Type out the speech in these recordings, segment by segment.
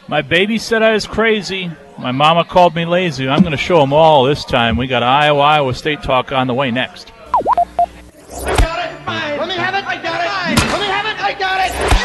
My baby said I was crazy. My mama called me lazy. I'm going to show them all this time. We got Iowa State talk on the way next. I got it. Fine. Let me have it. I got it. Fine. Let me have it. I got it.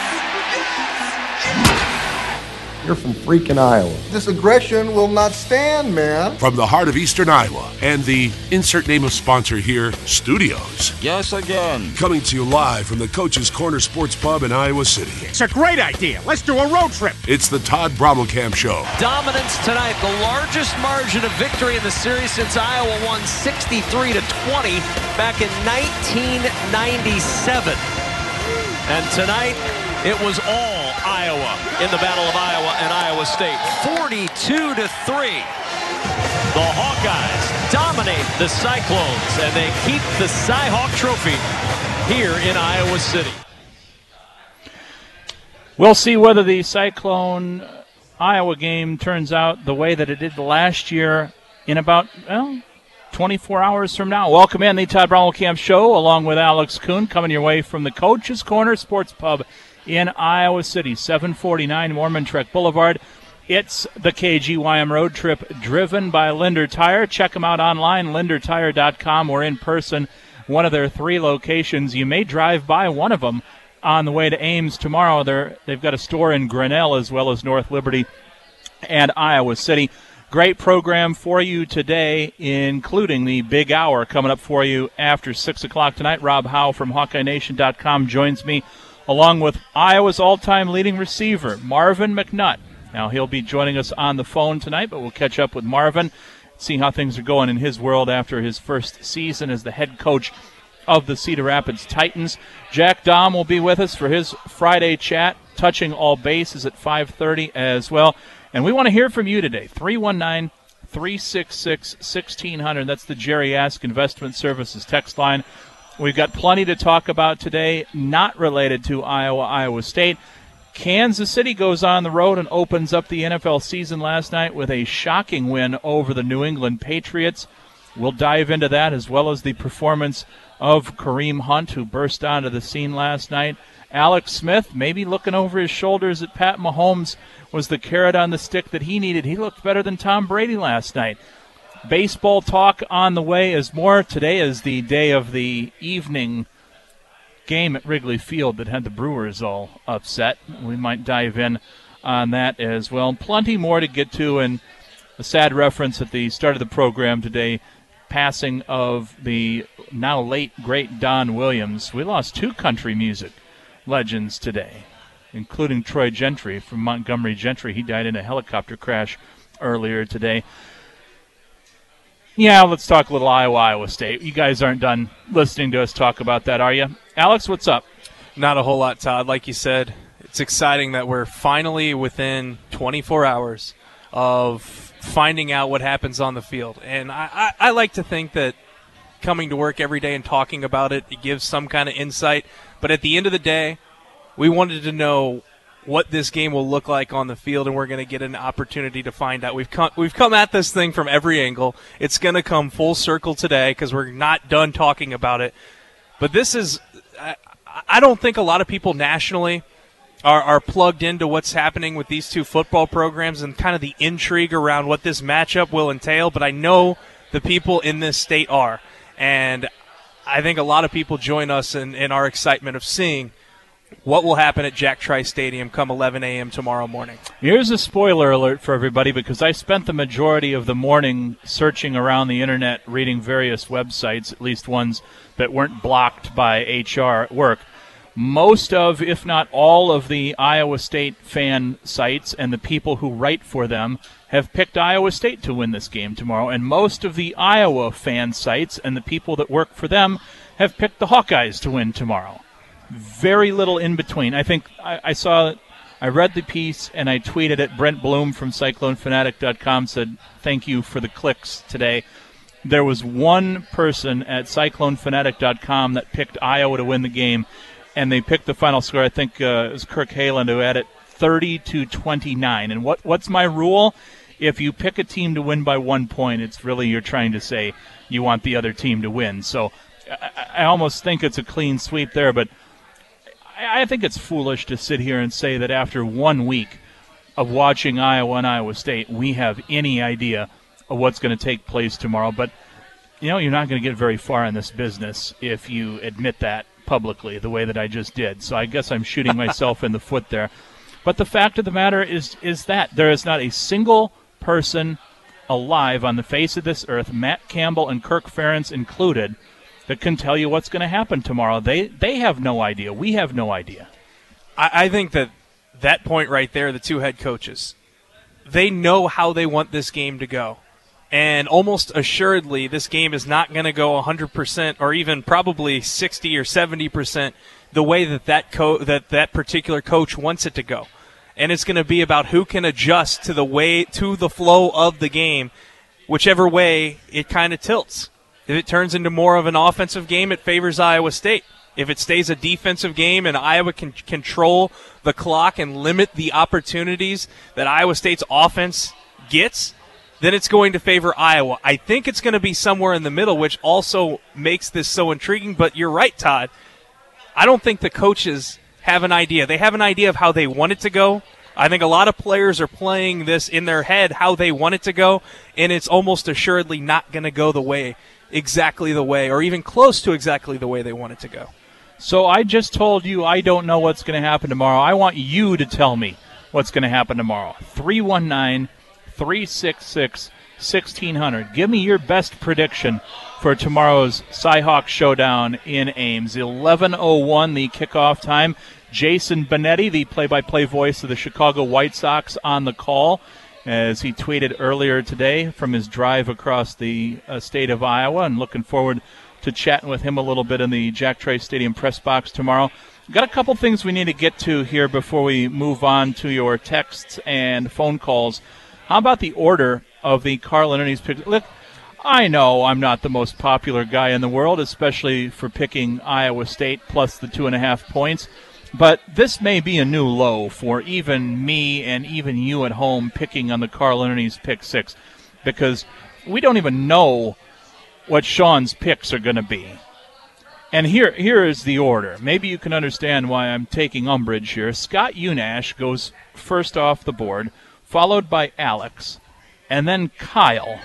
You're from freaking Iowa. This aggression will not stand, man. From the heart of Eastern Iowa and the insert name of sponsor here, Studios. Yes, again. Coming to you live from the Coach's Corner Sports Pub in Iowa City. It's a great idea. Let's do a road trip. It's the Todd Brommelkamp Show. Dominance tonight, the largest margin of victory in the series since Iowa won 63-20 back in 1997. And tonight, it was all Iowa in the Battle of Iowa and Iowa State. 42-3. The Hawkeyes dominate the Cyclones, and they keep the Cy-Hawk Trophy here in Iowa City. We'll see whether the Cyclone-Iowa game turns out the way that it did last year in about, 24 hours from now. Welcome in the Todd Brommelkamp Show, along with Alex Kuhn, coming your way from the Coach's Corner Sports Pub in Iowa City, 749 Mormon Trek Boulevard. It's the KGYM Road Trip driven by Linder Tire. Check them out online, lindertire.com, or in person, one of their 3 locations. You may drive by one of them on the way to Ames tomorrow. They've got a store in Grinnell as well as North Liberty and Iowa City. Great program for you today, including the big hour coming up for you after 6 o'clock tonight. Rob Howe from HawkeyeNation.com joins me, along with Iowa's all-time leading receiver, Marvin McNutt. Now, he'll be joining us on the phone tonight, but we'll catch up with Marvin, see how things are going in his world after his first season as the head coach of the Cedar Rapids Titans. Jack Dahm will be with us for his Friday chat, touching all bases at 5:30 as well. And we want to hear from you today, 319-366-1600. That's the Jerry Ask Investment Services text line. We've got plenty to talk about today, not related to Iowa State. Kansas City goes on the road and opens up the NFL season last night with a shocking win over the New England Patriots. We'll dive into that, as well as the performance of Kareem Hunt, who burst onto the scene last night. Alex Smith, maybe looking over his shoulders at Pat Mahomes, was the carrot on the stick that he needed. He looked better than Tom Brady last night. Baseball talk on the way as more. Today is the day of the evening game at Wrigley Field that had the Brewers all upset. We might dive in on that as well. Plenty more to get to, and a sad reference at the start of the program today, passing of the now late, great Don Williams. We lost 2 country music legends today, including Troy Gentry from Montgomery Gentry. He died in a helicopter crash earlier today. Yeah, let's talk a little Iowa State. You guys aren't done listening to us talk about that, are you? Alex, what's up? Not a whole lot, Todd. Like you said, it's exciting that we're finally within 24 hours of finding out what happens on the field. And I like to think that coming to work every day and talking about it, it gives some kind of insight. But at the end of the day, we wanted to know what this game will look like on the field, and we're going to get an opportunity to find out. We've come at this thing from every angle. It's going to come full circle today because we're not done talking about it. But this is I don't think a lot of people nationally are plugged into what's happening with these 2 football programs and kind of the intrigue around what this matchup will entail, but I know the people in this state are. And I think a lot of people join us in our excitement of seeing what will happen at Jack Trice Stadium come 11 a.m. tomorrow morning. Here's a spoiler alert for everybody, because I spent the majority of the morning searching around the internet, reading various websites, at least ones that weren't blocked by HR at work. Most of, if not all of the Iowa State fan sites and the people who write for them have picked Iowa State to win this game tomorrow, and most of the Iowa fan sites and the people that work for them have picked the Hawkeyes to win tomorrow. Very little in between. I think I read the piece and I tweeted it. Brent Bloom from CycloneFanatic.com said, "Thank you for the clicks today." There was one person at CycloneFanatic.com that picked Iowa to win the game, and they picked the final score. I think it was Kirk Haaland who had it 30-29. And what's my rule? If you pick a team to win by 1 point, it's really you're trying to say you want the other team to win. So I almost think it's a clean sweep there, but I think it's foolish to sit here and say that after 1 week of watching Iowa and Iowa State, we have any idea of what's going to take place tomorrow. But, you're not going to get very far in this business if you admit that publicly the way that I just did. So I guess I'm shooting myself in the foot there. But the fact of the matter is that there is not a single person alive on the face of this earth, Matt Campbell and Kirk Ferentz included, that can tell you what's going to happen tomorrow. They have no idea. We have no idea. I think that point right there, the two head coaches, they know how they want this game to go. And almost assuredly, this game is not going to go 100% or even probably 60 or 70% the way that particular coach wants it to go. And it's going to be about who can adjust to the flow of the game, whichever way it kind of tilts. If it turns into more of an offensive game, it favors Iowa State. If it stays a defensive game and Iowa can control the clock and limit the opportunities that Iowa State's offense gets, then it's going to favor Iowa. I think it's going to be somewhere in the middle, which also makes this so intriguing. But you're right, Todd. I don't think the coaches have an idea. They have an idea of how they want it to go. I think a lot of players are playing this in their head how they want it to go, and it's almost assuredly not going to go exactly the way, or even close to exactly the way they want it to go. So I just told you I don't know what's going to happen tomorrow. I want you to tell me what's going to happen tomorrow. 319-366-1600. Give me your best prediction for tomorrow's Cyhawk Showdown in Ames. 11:01 the kickoff time. Jason Benetti, the play-by-play voice of the Chicago White Sox, on the call as he tweeted earlier today from his drive across the state of Iowa, and looking forward to chatting with him a little bit in the Jack Trice Stadium press box tomorrow. Got a couple things we need to get to here before we move on to your texts and phone calls. How about the order of the Carlin Ernie's picks? Look, I know I'm not the most popular guy in the world, especially for picking Iowa State plus the 2.5 points. But this may be a new low for even me and even you at home picking on the Carlin Ernie's pick six, because we don't even know what Sean's picks are going to be. And here is the order. Maybe you can understand why I'm taking umbrage here. Scott Unash goes first off the board, followed by Alex, and then Kyle.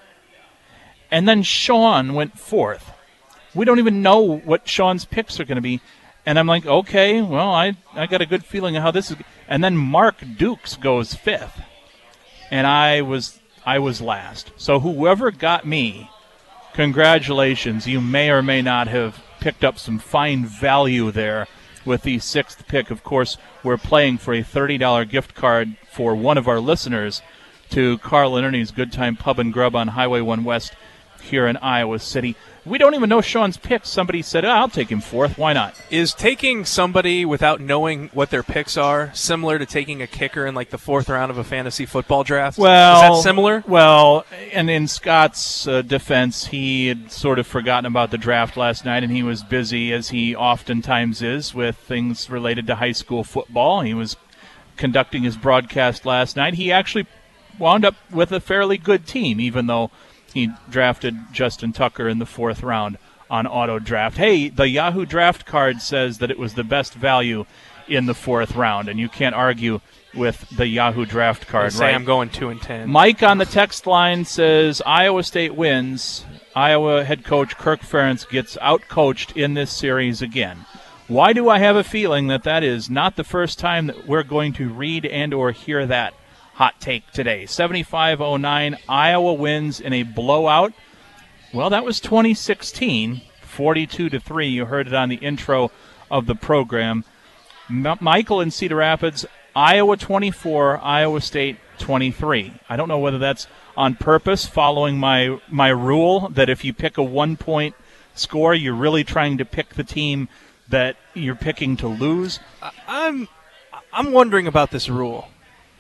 And then Sean went fourth. We don't even know what Sean's picks are going to be. And I'm like, okay, well, I got a good feeling of how this is. And then Mark Dukes goes fifth. And I was last. So whoever got me, congratulations. You may or may not have picked up some fine value there with the sixth pick. Of course, we're playing for a $30 gift card for one of our listeners to Carlin Ernie's Good Time Pub and Grub on Highway 1 West here in Iowa City. We don't even know Sean's picks. Somebody said, I'll take him fourth. Why not? Is taking somebody without knowing what their picks are similar to taking a kicker in like the fourth round of a fantasy football draft? Well, is that similar? Well, and in Scott's defense, he had sort of forgotten about the draft last night, and he was busy, as he oftentimes is, with things related to high school football. He was conducting his broadcast last night. He actually wound up with a fairly good team, even though he drafted Justin Tucker in the fourth round on auto draft. Hey, the Yahoo draft card says that it was the best value in the fourth round, and you can't argue with the Yahoo draft card, right? I'm going 2-10. Mike on the text line says Iowa State wins. Iowa head coach Kirk Ferentz gets out-coached in this series again. Why do I have a feeling that is not the first time that we're going to read and or hear that hot take today? 75-09, Iowa wins in a blowout. Well, that was 2016, 42-3. You heard it on the intro of the program. Michael in Cedar Rapids, Iowa 24, Iowa State 23. I don't know whether that's on purpose, following my rule that if you pick a 1-point score, you're really trying to pick the team that you're picking to lose. I'm wondering about this rule.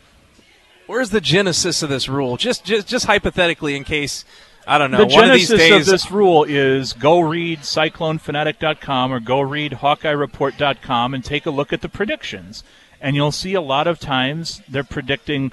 Where's the genesis of this rule? Just hypothetically, in case, I don't know, the one of these days. The genesis of this rule is go read CycloneFanatic.com or go read HawkeyeReport.com and take a look at the predictions. And you'll see a lot of times they're predicting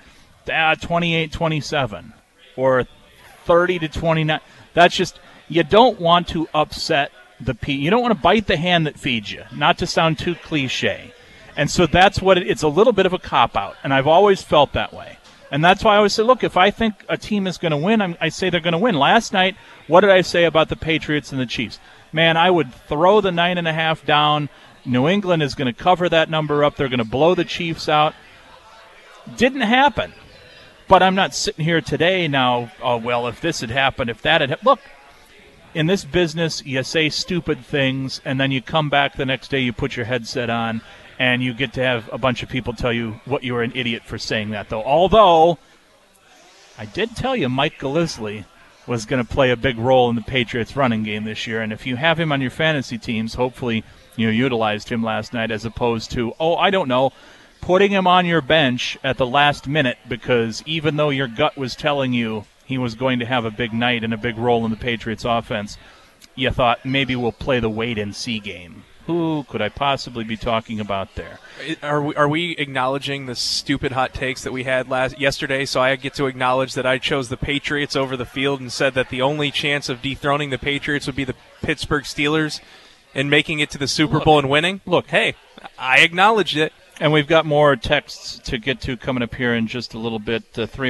28-27 or 30-29. That's just, you don't want to upset you don't want to bite the hand that feeds you, not to sound too cliche. And so that's what it's a little bit of a cop-out, and I've always felt that way. And that's why I always say, look, if I think a team is going to win, I say they're going to win. Last night, what did I say about the Patriots and the Chiefs? Man, I would throw the 9.5 down. New England is going to cover that number up. They're going to blow the Chiefs out. Didn't happen. But I'm not sitting here today now, oh, well, if this had happened, if that had happened. Look, in this business, you say stupid things, and then you come back the next day, you put your headset on, and you get to have a bunch of people tell you what you were an idiot for saying that, though. Although, I did tell you Mike Gillislee was going to play a big role in the Patriots running game this year, and if you have him on your fantasy teams, hopefully you utilized him last night as opposed to, putting him on your bench at the last minute because even though your gut was telling you he was going to have a big night and a big role in the Patriots offense, you thought maybe we'll play the wait-and-see game. Who could I possibly be talking about there? Are we acknowledging the stupid hot takes that we had yesterday? So I get to acknowledge that I chose the Patriots over the field and said that the only chance of dethroning the Patriots would be the Pittsburgh Steelers and making it to the Super Bowl and winning? Look, hey, I acknowledged it. And we've got more texts to get to coming up here in just a little bit.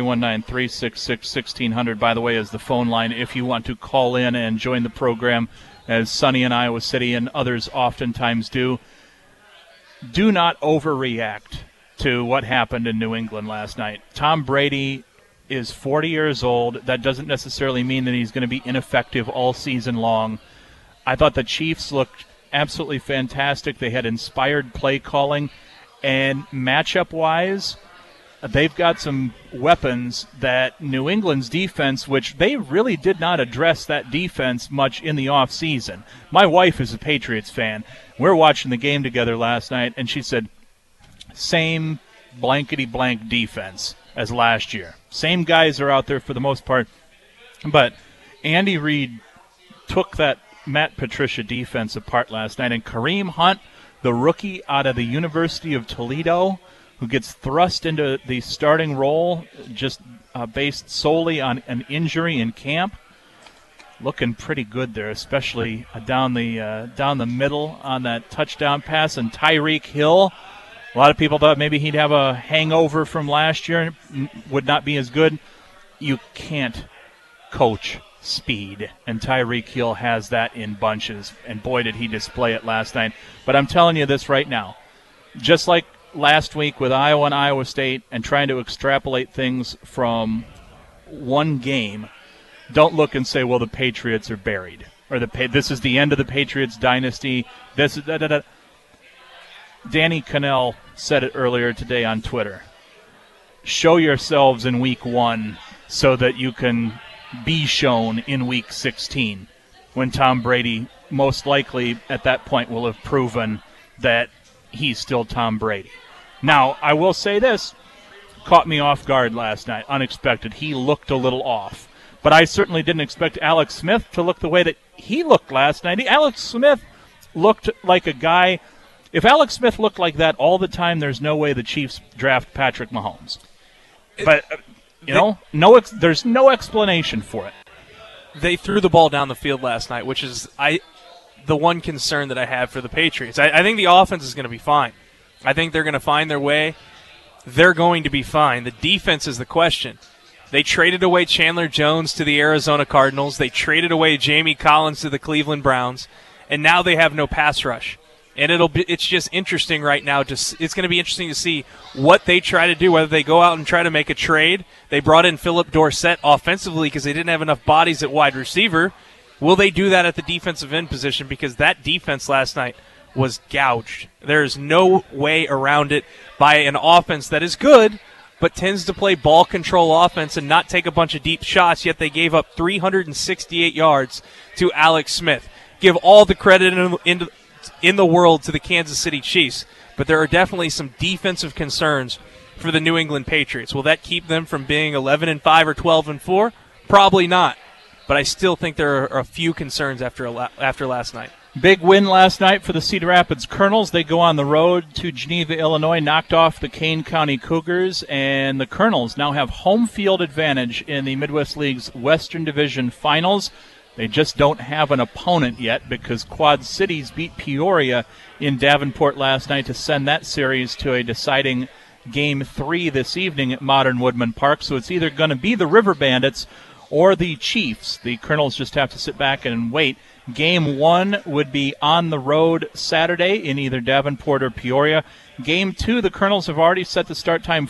319-366-1600, by the way, is the phone line if you want to call in and join the program, as Sonny in Iowa City and others oftentimes do. Do not overreact to what happened in New England last night. Tom Brady is 40 years old. That doesn't necessarily mean that he's going to be ineffective all season long. I thought the Chiefs looked absolutely fantastic. They had inspired play calling. And matchup-wise, they've got some weapons that New England's defense, which they really did not address that defense much in the offseason. My wife is a Patriots fan. We're watching the game together last night, and she said, same blankety-blank defense as last year. Same guys are out there for the most part. But Andy Reid took that Matt Patricia defense apart last night, and Kareem Hunt, the rookie out of the University of Toledo, who gets thrust into the starting role just based solely on an injury in camp, looking pretty good there, especially down the middle on that touchdown pass. And Tyreek Hill, a lot of people thought maybe he'd have a hangover from last year, would not be as good. You can't coach speed, and Tyreek Hill has that in bunches, and boy did he display it last night. But I'm telling you this right now, just like last week with Iowa and Iowa State and trying to extrapolate things from one game, don't look and say, well, the Patriots are buried, or this is the end of the Patriots dynasty. This is Danny Cannell said it earlier today on Twitter. Show yourselves in week 1 so that you can be shown in week 16 when Tom Brady most likely at that point will have proven that he's still Tom Brady. Now, I will say this, caught me off guard last night, unexpected. He looked a little off, but I certainly didn't expect Alex Smith to look the way that he looked last night. Alex Smith looked like a guy, if Alex Smith looked like that all the time, there's no way the Chiefs draft Patrick Mahomes. But there's no explanation for it. They threw the ball down the field last night, which is the one concern that I have for the Patriots. I think the offense is going to be fine. I think they're going to find their way. They're going to be fine. The defense is the question. They traded away Chandler Jones to the Arizona Cardinals. They traded away Jamie Collins to the Cleveland Browns. And now they have no pass rush. And it's just interesting right now. It's going to be interesting to see what they try to do, whether they go out and try to make a trade. They brought in Philip Dorsett offensively because they didn't have enough bodies at wide receiver. Will they do that at the defensive end position? Because that defense last night was gouged. There is no way around it by an offense that is good, but tends to play ball control offense and not take a bunch of deep shots, yet they gave up 368 yards to Alex Smith. Give all the credit in the world to the Kansas City Chiefs, but there are definitely some defensive concerns for the New England Patriots. Will that keep them from being 11-5 or 12-4? Probably not, but I still think there are a few concerns after last night. Big win last night for the Cedar Rapids Colonels. They go on the road to Geneva, Illinois, knocked off the Kane County Cougars, and the Colonels now have home field advantage in the Midwest League's Western Division Finals. They just don't have an opponent yet because Quad Cities beat Peoria in Davenport last night to send that series to a deciding Game 3 this evening at Modern Woodman Park. So it's either going to be the River Bandits or the Chiefs. The Colonels just have to sit back and wait. Game 1 would be on the road Saturday in either Davenport or Peoria. Game 2, the Colonels have already set the start time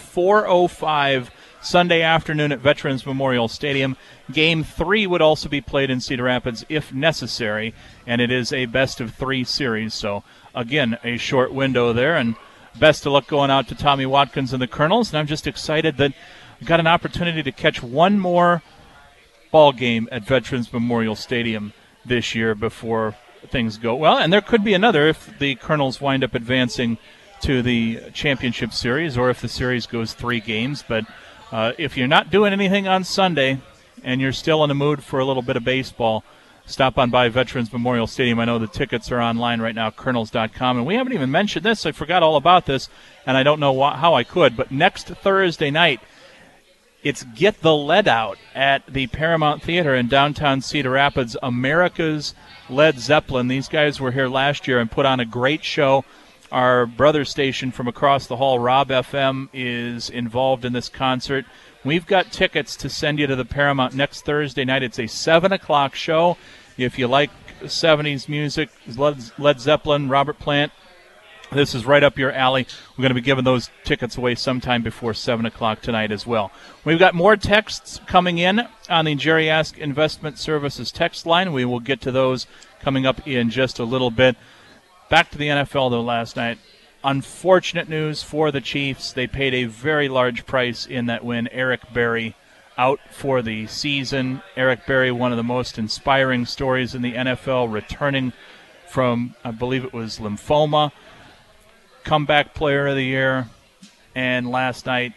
4:05 Sunday afternoon at Veterans Memorial Stadium. Game 3 would also be played in Cedar Rapids if necessary, and it is a best-of-3 series. So, again, a short window there, and best of luck going out to Tommy Watkins and the Colonels. And I'm just excited that I've got an opportunity to catch one more ball game at Veterans Memorial Stadium this year before things go well. And there could be another if the Colonels wind up advancing to the championship series or if the series goes 3 games. But if you're not doing anything on Sunday and you're still in the mood for a little bit of baseball, stop on by Veterans Memorial Stadium. I know the tickets are online right now, colonels.com. And we haven't even mentioned this. I forgot all about this, and I don't know how I could. But next Thursday night, it's Get the Lead Out at the Paramount Theater in downtown Cedar Rapids. America's Led Zeppelin. These guys were here last year and put on a great show. Our brother station from across the hall, Rob FM, is involved in this concert. We've got tickets to send you to the Paramount next Thursday night. It's a 7 o'clock show. If you like 70s music, Led Zeppelin, Robert Plant, this is right up your alley. We're going to be giving those tickets away sometime before 7 o'clock tonight as well. We've got more texts coming in on the Jerry Ask Investment Services text line. We will get to those coming up in just a little bit. Back to the NFL, though, last night. Unfortunate news for the Chiefs. They paid a very large price in that win. Eric Berry out for the season. Eric Berry, one of the most inspiring stories in the NFL, returning from, I believe it was lymphoma. Comeback player of the year, and last night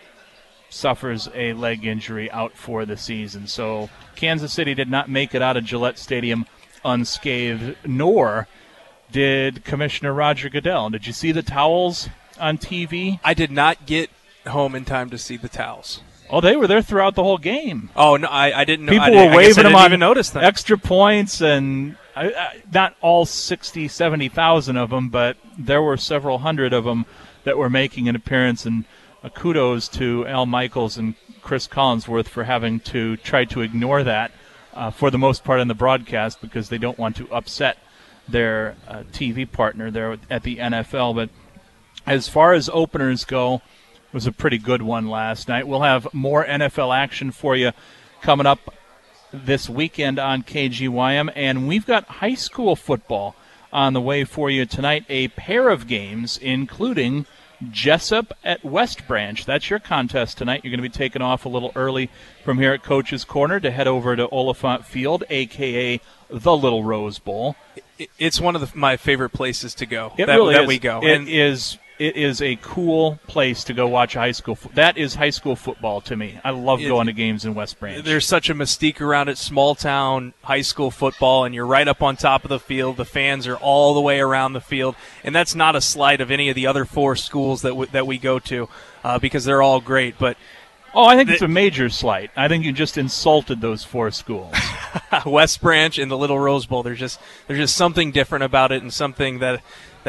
suffers a leg injury, out for the season. So Kansas City did not make it out of Gillette Stadium unscathed, nor did Commissioner Roger Goodell. Did you see the towels on TV? I did not get home in time to see the towels. Oh, they were there throughout the whole game. Oh, no, I didn't know. People were waving them on even notice them. Extra points, and not all 60, 70,000 of them, but there were several hundred of them that were making an appearance. And kudos to Al Michaels and Chris Collinsworth for having to try to ignore that for the most part in the broadcast because they don't want to upset their TV partner there at the NFL. But as far as openers go, it was a pretty good one last night. We'll have more NFL action for you coming up this weekend on KGYM, and we've got high school football on the way for you tonight. A pair of games, including Jessup at West Branch. That's your contest tonight. You're going to be taking off a little early from here at Coach's Corner to head over to Oliphant Field, a.k.a. the Little Rose Bowl. It's one of my favorite places to go. We go. It is a cool place to go watch high school. That is high school football to me. I love going to games in West Branch. There's such a mystique around it, small town high school football, and you're right up on top of the field. The fans are all the way around the field, and that's not a slight of any of the other 4 schools that we go to because they're all great. But I think it's a major slight. I think you just insulted those 4 schools. West Branch and the Little Rose Bowl. There's just something different about it, and something that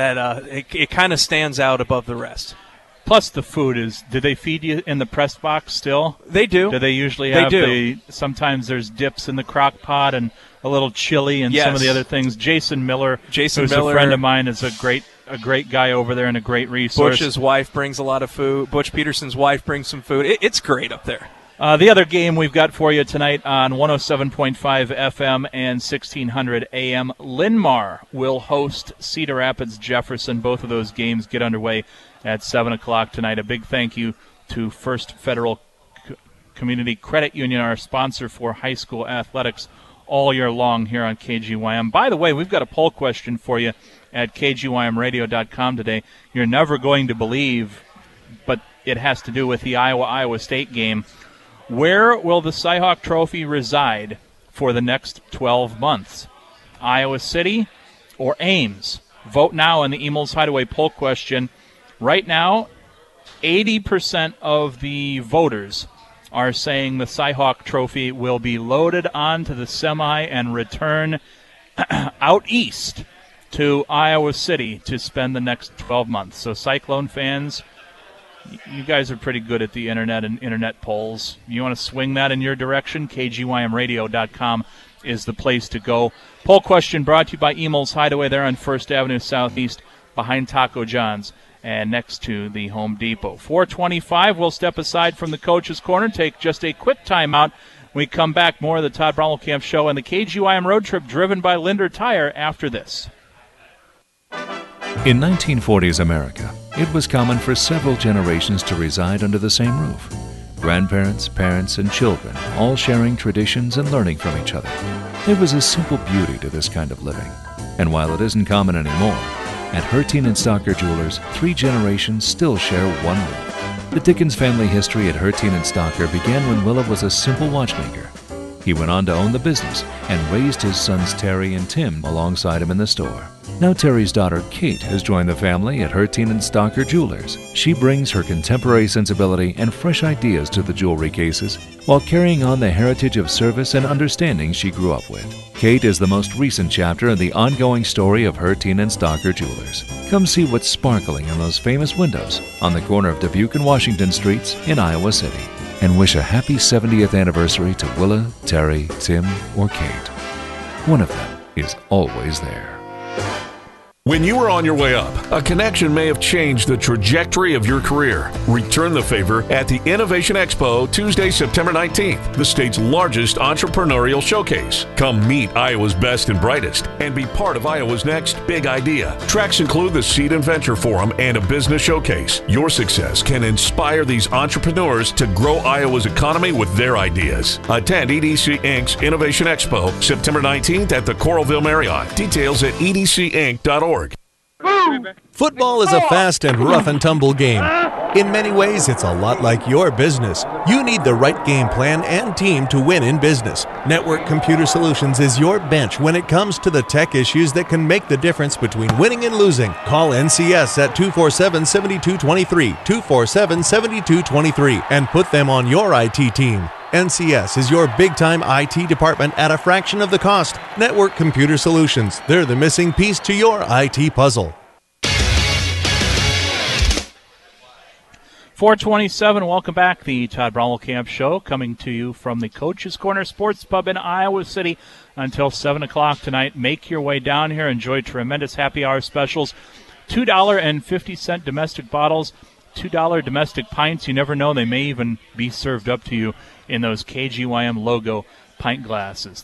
it kind of stands out above the rest. Plus the food is, do they feed you in the press box still? They do. Do they usually have sometimes there's dips in the crock pot and a little chili and some of the other things. Jason Miller, who's a friend of mine, is a great guy over there and a great resource. Butch's wife brings a lot of food. Butch Peterson's wife brings some food. It's great up there. The other game we've got for you tonight on 107.5 FM and 1600 AM, Linmar will host Cedar Rapids Jefferson. Both of those games get underway at 7 o'clock tonight. A big thank you to First Federal Community Credit Union, our sponsor for high school athletics all year long here on KGYM. By the way, we've got a poll question for you at KGYMradio.com today. You're never going to believe, but it has to do with the Iowa State game. Where will the Cyhawk Trophy reside for the next 12 months? Iowa City or Ames? Vote now in the Emil's Hideaway poll question. Right now, 80% of the voters are saying the Cy-Hawk Trophy will be loaded onto the semi and return out east to Iowa City to spend the next 12 months. So Cyclone fans, you guys are pretty good at the internet and internet polls. You want to swing that in your direction? KGYMradio.com is the place to go. Poll question brought to you by Emil's Hideaway there on 1st Avenue Southeast behind Taco John's and next to the Home Depot. 4:25, we'll step aside from the Coach's Corner, take just a quick timeout. We come back, more of the Todd Brommelkamp Show and the KGYM Road Trip driven by Linder Tire after this. In 1940s America, it was common for several generations to reside under the same roof. Grandparents, parents, and children all sharing traditions and learning from each other. There was a simple beauty to this kind of living. And while it isn't common anymore, at Hertine and Stocker Jewelers, 3 generations still share one roof. The Dickens family history at Hertine and Stocker began when Willa was a simple watchmaker. He went on to own the business and raised his sons Terry and Tim alongside him in the store. Now Terry's daughter Kate has joined the family at Hertine and Stocker Jewelers. She brings her contemporary sensibility and fresh ideas to the jewelry cases while carrying on the heritage of service and understanding she grew up with. Kate is the most recent chapter in the ongoing story of Hertine and Stocker Jewelers. Come see what's sparkling in those famous windows on the corner of Dubuque and Washington Streets in Iowa City. And wish a happy 70th anniversary to Willa, Terry, Tim, or Kate. One of them is always there. When you were on your way up, a connection may have changed the trajectory of your career. Return the favor at the Innovation Expo Tuesday, September 19th, the state's largest entrepreneurial showcase. Come meet Iowa's best and brightest and be part of Iowa's next big idea. Tracks include the Seed and Venture Forum and a business showcase. Your success can inspire these entrepreneurs to grow Iowa's economy with their ideas. Attend EDC Inc.'s Innovation Expo September 19th at the Coralville Marriott. Details at edcinc.org. Football is a fast and rough and tumble game. In many ways, it's a lot like your business. You need the right game plan and team to win in business. Network Computer Solutions is your bench when it comes to the tech issues that can make the difference between winning and losing. Call NCS at 247-7223, 247-7223, and put them on your IT team. NCS is your big-time IT department at a fraction of the cost. Network Computer Solutions. They're the missing piece to your IT puzzle. 4:27, welcome back. The Todd Brommelkamp Show coming to you from the Coach's Corner Sports Pub in Iowa City until 7 o'clock tonight. Make your way down here. Enjoy tremendous happy hour specials. $2.50 domestic bottles, $2 domestic pints. You never know, they may even be served up to you in those KGYM logo pint glasses.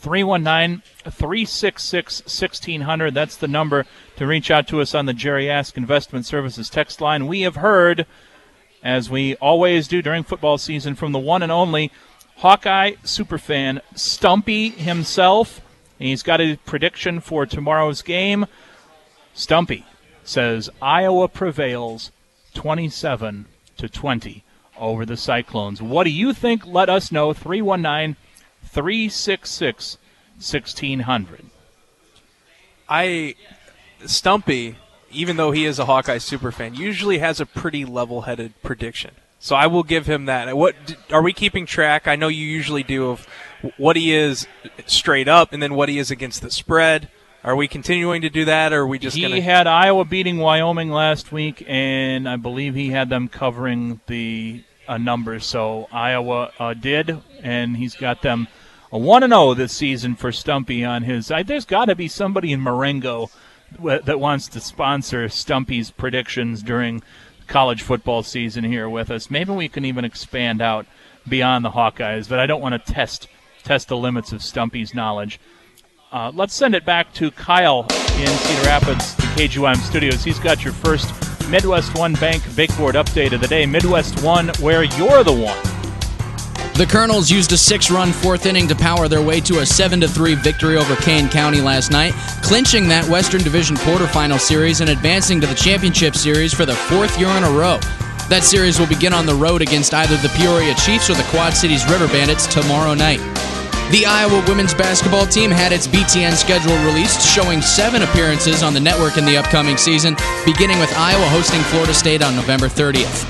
319-366-1600. That's the number to reach out to us on the Jerry Ask Investment Services text line. We have heard, as we always do during football season, from the one and only Hawkeye superfan Stumpy himself. He's got a prediction for tomorrow's game. Stumpy says Iowa prevails 27-20 over the Cyclones. What do you think? Let us know. 319-366-1600. Stumpy, even though he is a Hawkeye superfan, usually has a pretty level-headed prediction. So I will give him that. What are we keeping track? I know you usually do, of what he is straight up and then what he is against the spread. Are we continuing to do that, or are we just going to... He had Iowa beating Wyoming last week, and I believe he had them covering the numbers. So Iowa did, and he's got them a 1-0 this season for Stumpy on his... There's got to be somebody in Marengo that wants to sponsor Stumpy's predictions during college football season here with us. Maybe we can even expand out beyond the Hawkeyes, but I don't want to test the limits of Stumpy's knowledge. Let's send it back to Kyle in Cedar Rapids, the KGYM studios. He's got your first Midwest One Bank Big Board update of the day. Midwest One, where you're the one. The Colonels used a 6-run fourth inning to power their way to a 7-3 victory over Kane County last night, clinching that Western Division quarterfinal series and advancing to the championship series for the 4th year in a row. That series will begin on the road against either the Peoria Chiefs or the Quad Cities River Bandits tomorrow night. The Iowa women's basketball team had its BTN schedule released, showing 7 appearances on the network in the upcoming season, beginning with Iowa hosting Florida State on November 30th.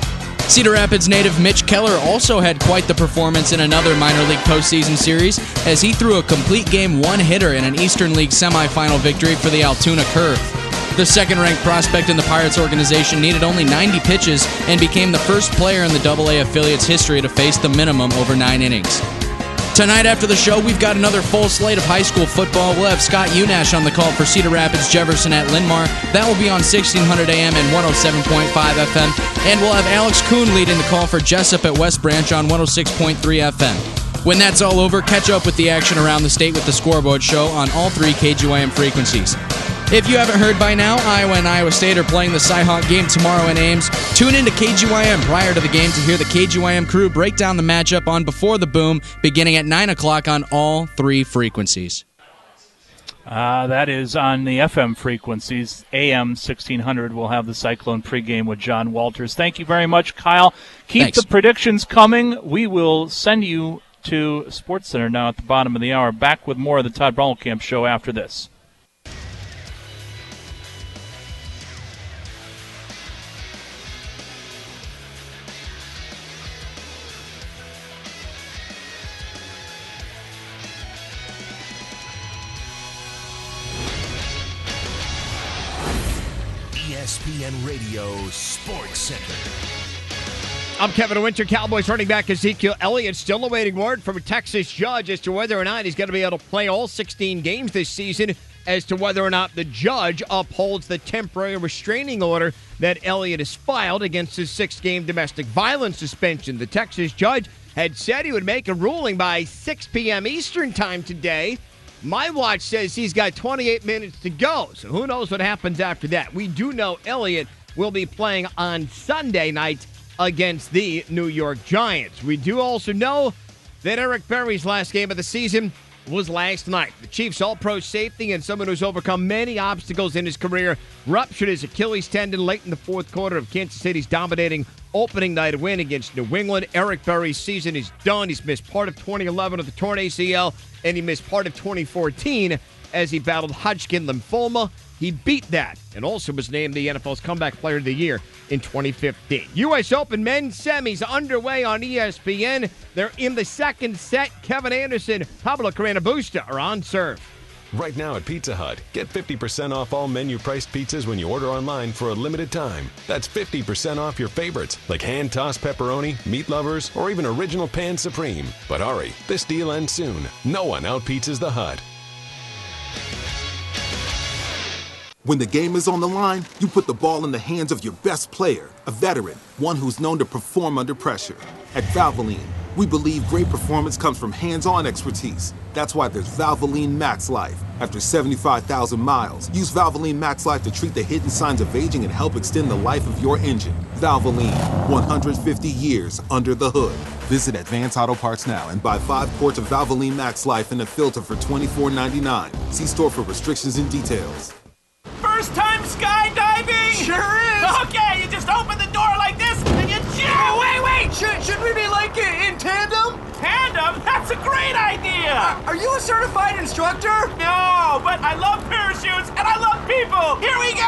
Cedar Rapids native Mitch Keller also had quite the performance in another minor league postseason series as he threw a complete game one-hitter in an Eastern League semifinal victory for the Altoona Curve. The second-ranked prospect in the Pirates organization needed only 90 pitches and became the first player in the AA affiliate's history to face the minimum over 9 innings. Tonight after the show, we've got another full slate of high school football. We'll have Scott Unash on the call for Cedar Rapids Jefferson at Linmar. That will be on 1600 AM and 107.5 FM. And we'll have Alex Kuhn leading the call for Jessup at West Branch on 106.3 FM. When that's all over, catch up with the action around the state with the Scoreboard Show on all 3 KGYM frequencies. If you haven't heard by now, Iowa and Iowa State are playing the Cy-Hawk game tomorrow in Ames. Tune in to KGYM prior to the game to hear the KGYM crew break down the matchup on Before the Boom, beginning at 9 o'clock on all 3 frequencies. That is on the FM frequencies. AM 1600 will have the Cyclone pregame with John Walters. Thank you very much, Kyle. Keep the predictions coming. We will send you to SportsCenter now at the bottom of the hour. Back with more of the Todd Brommelkamp Show after this. ESPN Radio Sports Center. I'm Kevin Winter. Cowboys running back Ezekiel Elliott still awaiting word from a Texas judge as to whether or not he's going to be able to play all 16 games this season, as to whether or not the judge upholds the temporary restraining order that Elliott has filed against his 6-game domestic violence suspension. The Texas judge had said he would make a ruling by 6 p.m. Eastern time today. My watch says he's got 28 minutes to go, so who knows what happens after that. We do know Elliott will be playing on Sunday night against the New York Giants. We do also know that Eric Berry's last game of the season was last night. The Chiefs all-pro safety and someone who's overcome many obstacles in his career ruptured his Achilles tendon late in the fourth quarter of Kansas City's dominating opening night win against New England. Eric Berry's season is done. He's missed part of 2011 with the torn ACL, and he missed part of 2014 as he battled Hodgkin lymphoma. He beat that and also was named the NFL's Comeback Player of the Year in 2015. U.S. Open men's semis underway on ESPN. They're in the second set. Kevin Anderson, Pablo Carrera Busta are on serve. Right now at Pizza Hut, get 50% off all menu-priced pizzas when you order online for a limited time. That's 50% off your favorites, like hand-tossed pepperoni, meat lovers, or even original pan supreme. But hurry, this deal ends soon. No one out-pizzas the Hut. When the game is on the line, you put the ball in the hands of your best player, a veteran, one who's known to perform under pressure. At Valvoline, we believe great performance comes from hands-on expertise. That's why there's Valvoline Max Life. After 75,000 miles, use Valvoline Max Life to treat the hidden signs of aging and help extend the life of your engine. Valvoline, 150 years under the hood. Visit Advance Auto Parts now and buy 5 quarts of Valvoline Max Life and a filter for $24.99. See store for restrictions and details. First time skydiving? Sure is. Okay, you just open the door like this and you jump. Oh, wait. Should we be like in tandem? Tandem? That's a great idea. Are you a certified instructor? No, but I love parachutes and I love people. Here we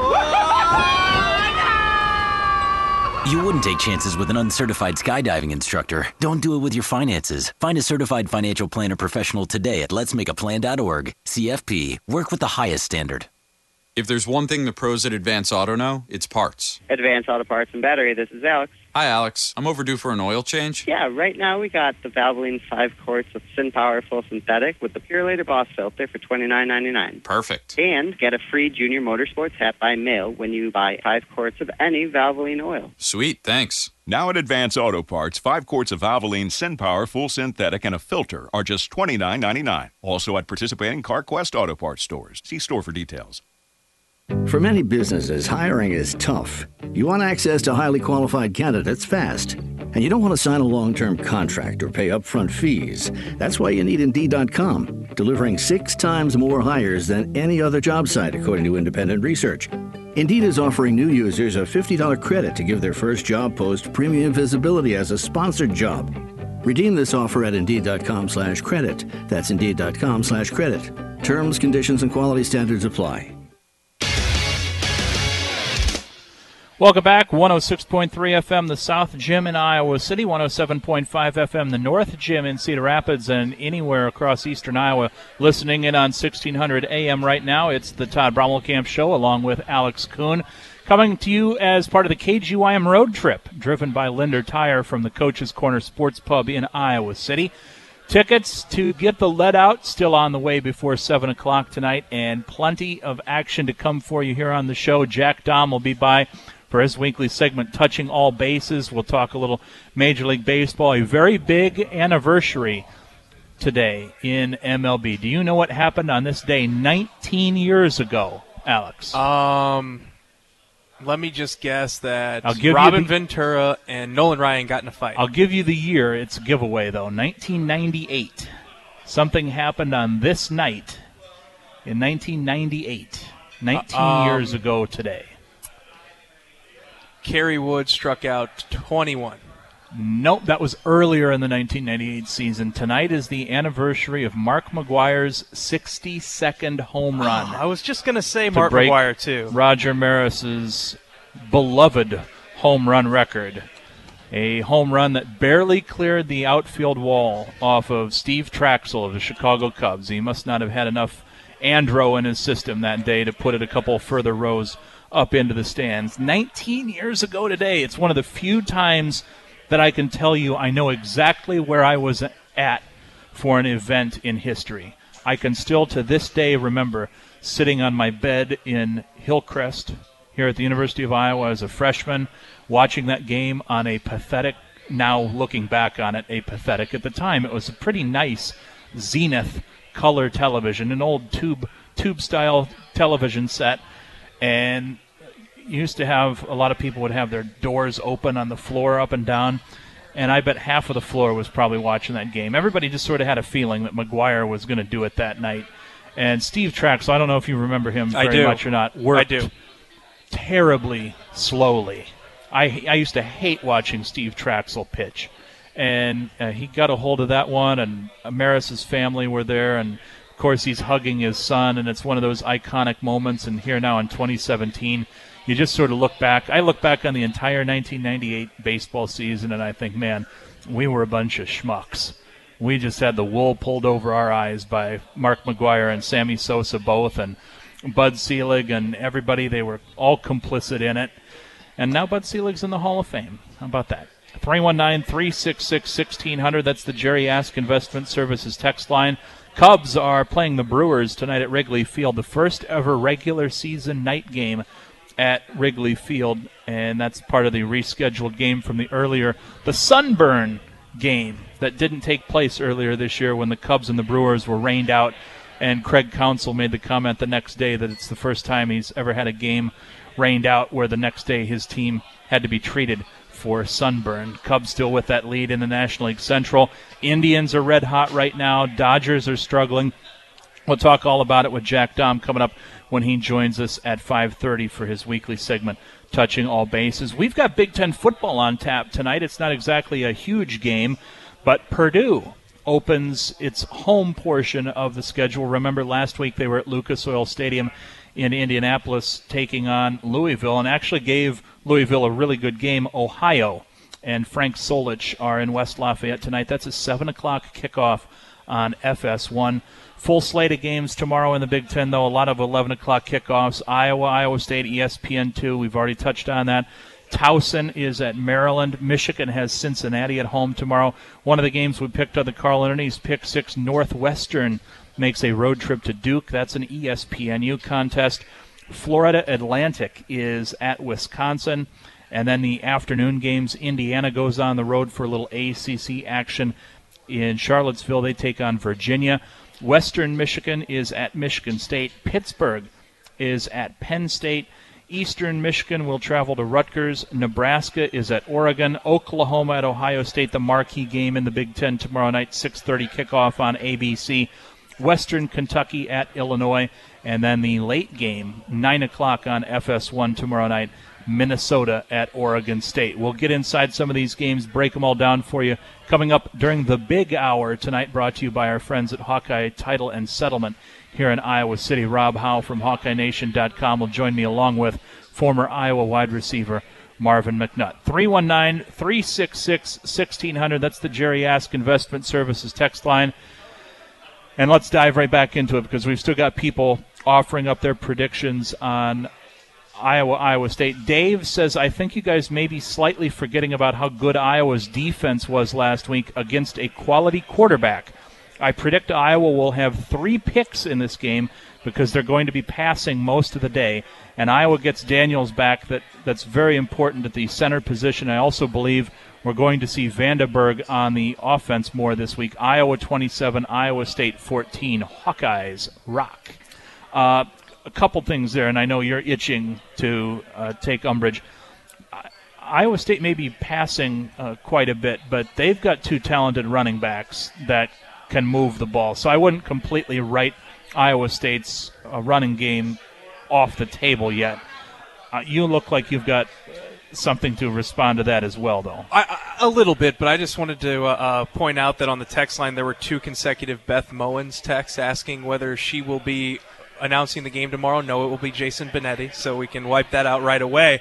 go. You wouldn't take chances with an uncertified skydiving instructor. Don't do it with your finances. Find a certified financial planner professional today at letsmakeaplan.org. CFP. Work with the highest standard. If there's one thing the pros at Advance Auto know, it's parts. Advance Auto Parts and Battery, this is Alex. Hi, Alex. I'm overdue for an oil change. Yeah, right now we got the Valvoline 5 quarts of SynPower Full Synthetic with the Purelator Boss filter for $29.99. Perfect. And get a free Junior Motorsports hat by mail when you buy 5 quarts of any Valvoline oil. Sweet, thanks. Now at Advance Auto Parts, 5 quarts of Valvoline SynPower Full Synthetic and a filter are just $29.99. Also at participating CarQuest Auto Parts stores. See store for details. For many businesses, hiring is tough. You want access to highly qualified candidates fast. And you don't want to sign a long-term contract or pay upfront fees. That's why you need Indeed.com, delivering 6 times more hires than any other job site, according to independent research. Indeed is offering new users a $50 credit to give their first job post premium visibility as a sponsored job. Redeem this offer at Indeed.com/credit. That's Indeed.com/credit. Terms, conditions, and quality standards apply. Welcome back. 106.3 FM, the South Gym in Iowa City, 107.5 FM, the North Gym in Cedar Rapids, and anywhere across eastern Iowa. Listening in on 1600 AM right now, it's the Todd Brommelkamp Show along with Alex Kuhn. Coming to you as part of the KGYM Road Trip, driven by Linder Tire from the Coach's Corner Sports Pub in Iowa City. Tickets to get the lead out still on the way before 7 o'clock tonight, and plenty of action to come for you here on the show. Jack Dahm will be by for his weekly segment, Touching All Bases. We'll talk a little Major League Baseball. A very big anniversary today in MLB. Do you know what happened on this day 19 years ago, Alex? Let me just guess that I'll Robin Ventura and Nolan Ryan got in a fight. I'll give you the year. It's a giveaway, though. 1998. Something happened on this night in 1998. 19 years ago today. Kerry Wood struck out 21. Nope, that was earlier in the 1998 season. Tonight is the anniversary of Mark McGwire's 62nd home run. I was just going to say Mark McGwire, too. Roger Maris's beloved home run record. A home run that barely cleared the outfield wall off of Steve Traxel of the Chicago Cubs. He must not have had enough andro in his system that day to put it a couple further rows up into the stands. 19 years ago today, it's one of the few times that I can tell you I know exactly where I was at for an event in history. I can still to this day remember sitting on my bed in Hillcrest here at the University of Iowa as a freshman, watching that game on a pathetic, now looking back on it, a pathetic. At the time, it was a pretty nice Zenith color television, an old tube-style television set. And used to have a lot of people would have their doors open on the floor up and down, and I bet half of the floor was probably watching that game. Everybody just sort of had a feeling that McGwire was going to do it that night. And Steve Traxel, I don't know if you remember him very much or not, worked terribly slowly. I used to hate watching Steve Traxel pitch. And he got a hold of that one, and Maris's family were there, and of course, he's hugging his son, and it's one of those iconic moments. And here now in 2017, you just sort of look back. I look back on the entire 1998 baseball season, and I think, man, we were a bunch of schmucks. We just had the wool pulled over our eyes by Mark McGwire and Sammy Sosa both, and Bud Selig and everybody. They were all complicit in it. And now Bud Selig's in the Hall of Fame. How about that? 319-366-1600. That's the Jerry Ask Investment Services text line. Cubs are playing the Brewers tonight at Wrigley Field, the first ever regular season night game at Wrigley Field, and that's part of the rescheduled game from the Sunburn game that didn't take place earlier this year when the Cubs and the Brewers were rained out, and Craig Counsell made the comment the next day that it's the first time he's ever had a game rained out where the next day his team had to be treated for sunburn. Cubs still with that lead in the National League Central. Indians are red hot right now. Dodgers are struggling. We'll talk all about it with Jack Dahm coming up when he joins us at 5:30 for his weekly segment, Touching All Bases. We've got Big Ten football on tap tonight. It's not exactly a huge game, but Purdue opens its home portion of the schedule. Remember, last week they were at Lucas Oil Stadium in Indianapolis taking on Louisville, and actually gave Louisville a really good game. Ohio and Frank Solich are in West Lafayette tonight. That's a 7 o'clock kickoff on FS1. Full slate of games tomorrow in the Big Ten, though. A lot of 11 o'clock kickoffs. Iowa State, ESPN2. We've already touched on that. Towson is at Maryland. Michigan has Cincinnati at home tomorrow. One of the games we picked on the Carl Ernie's Pick 6, Northwestern makes a road trip to Duke. That's an ESPNU contest. Florida Atlantic is at Wisconsin. And then the afternoon games, Indiana goes on the road for a little ACC action in Charlottesville. They take on Virginia. Western Michigan is at Michigan State. Pittsburgh is at Penn State. Eastern Michigan will travel to Rutgers. Nebraska is at Oregon. Oklahoma at Ohio State, the marquee game in the Big Ten tomorrow night, 6:30 kickoff on ABC. Western Kentucky at Illinois. And then the late game, 9 o'clock on FS1 tomorrow night, Minnesota at Oregon State. We'll get inside some of these games, break them all down for you. Coming up during the big hour tonight, brought to you by our friends at Hawkeye Title and Settlement here in Iowa City. Rob Howe from HawkeyeNation.com will join me along with former Iowa wide receiver Marvin McNutt. 319-366-1600. That's the Jerry Ask Investment Services text line. And let's dive right back into it because we've still got people offering up their predictions on Iowa State. Dave says, I think you guys may be slightly forgetting about how good Iowa's defense was last week against a quality quarterback. I predict Iowa will have 3 picks in this game because they're going to be passing most of the day. And Iowa gets Daniels back. That's very important at the center position. I also believe we're going to see Vandenberg on the offense more this week. Iowa 27, Iowa State 14. Hawkeyes rock. A couple things there, and I know you're itching to take umbrage. Iowa State may be passing quite a bit, but they've got 2 talented running backs that can move the ball. So I wouldn't completely write Iowa State's running game off the table yet. You look like you've got something to respond to that as well, though. A little bit, but I just wanted to point out that on the text line there were 2 consecutive Beth Mowens texts asking whether she will be announcing the game tomorrow. No, it will be Jason Benetti, so we can wipe that out right away.